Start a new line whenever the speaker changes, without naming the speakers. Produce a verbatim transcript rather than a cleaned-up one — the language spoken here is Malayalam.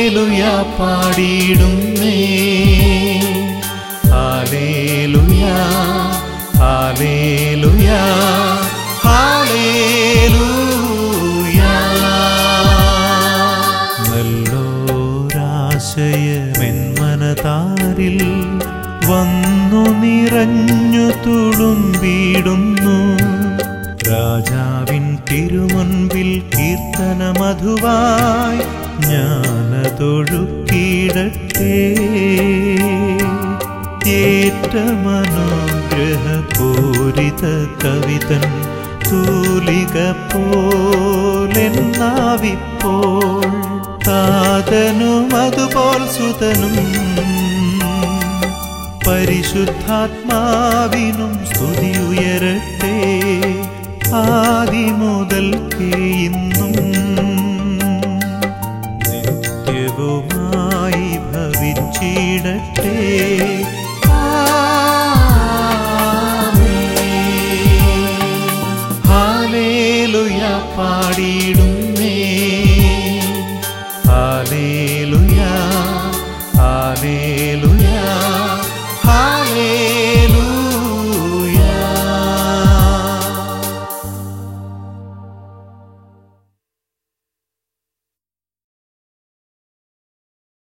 ഹല്ലേലൂയ പാടിയിടുന്നേ. Hallelujah hallelujah hallelujah. നല്ലൊരാശയമെന്മനതാരിൽ വന്നു നിറഞ്ഞു തുളുമ്പിടുന്നു. രാജാവിൻ തിരുമുൻപിൽ കീർത്തനമധുവായി ഞാനതൊഴുക്കിടട്ടെ. ഏറ്റമനുഗ്രഹപൂരിത കവിതൻ തൂലിക പോലെന്നാവിപ്പോൾ താതനും അതുപോൽ സുതനും പരിശുദ്ധാത്മാവിനും സ്തുതിയുയരട്ടെ. ആദിമുതൽക്കേ ഇന്നും നിത്യവുമായി ഭവിച്ചിടട്ടെ.